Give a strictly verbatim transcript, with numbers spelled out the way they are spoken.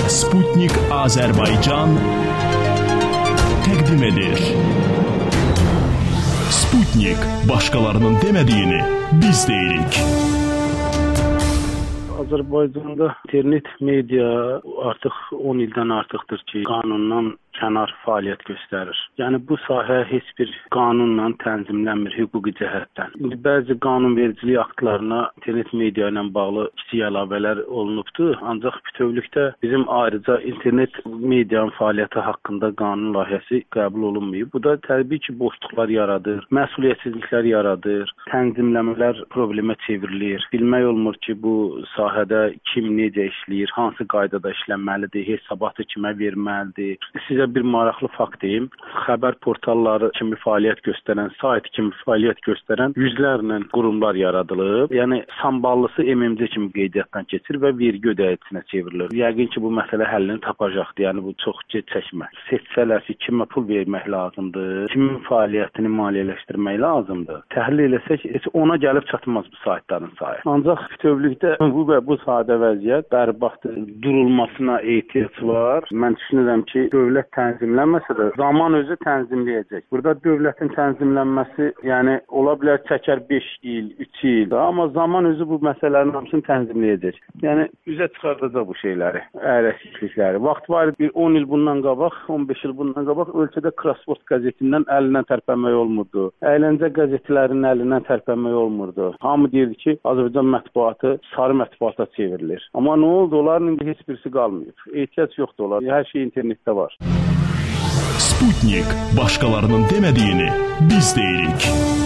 Sputnik Azərbaycan təqdim edir. Sputnik, başqalarının demədiyini biz deyirik. Azərbaycanda internet media artıq on ildən artıqdır ki, qanundan kənar fəaliyyət göstərir. Yəni bu sahə heç bir qanunla tənzimlənmir hüquqi cəhətdən. İndi bəzi qanunvericilik aktlarına internet media ilə bağlı kiçik əlavələr olunubdur. Ancaq bütövlükdə bizim ayrıca internet medianın fəaliyyəti haqqında qanun layihəsi qəbul olunmayıb. Bu da təbii ki, boşluqlar yaradır, məsuliyyətsizliklər yaradır, tənzimləmələr problemə çevrilir. Bilmək olmur ki, bu sahədə kim necə işləyir, hansı qaydada işlənməlidir, hesabatı kimə verməlidir. Sizə bir maraqlı fakt deyim. Xəbər portalları kimi fəaliyyət göstərən, sayt kimi fəaliyyət göstərən yüzlərlə qurumlar yaradılıb. Yəni samballısı M M C kimi qeydiyyatdan keçir və vergi ödəyicinə çevrilir. Yəqin ki, bu məsələ həllini tapacaqdır. Yəni bu çox gec çəkmə. Seçsələr ki, kimə pul vermək lazımdır, kimin fəaliyyətini maliyyələşdirmək lazımdır. Təhlil eləsək, heç ona gəlib çatmaz bu saytların sayı. Ancaq bütövlükdə bu və bu sadə vəziyyət bərbaddır. Durulmasına ehtiyac var. Mən düşünürəm ki, dövlət tənzimlənməsə də zaman özü tənzimləyəcək. Burada dövlətin tənzimlənməsi, yəni ola bilər çəkər beş il, üç il, amma zaman özü bu məsələlərin hamısını tənzimləyəcək. Yəni üzə çıxardacaq bu şeyləri, əyləşiklikləri. Vaxt var bir on il bundan qabaq, on beş il bundan qabaq ölkədə Crossword qəzetindən əlindən tərpənmək olmurdu. Əyləncə qəzetlərinin əlindən tərpənmək olmurdu. Hamı deyirdi ki, Azərbaycan mətbuatı sarı mətbuata çevrilir. Amma nə oldu? Onların indi heç birisi qalmayıb. Ehtiyac yoxdur onlar. Hər şey internetdə var. Sputnik, başqalarının demədiyini biz deyirik.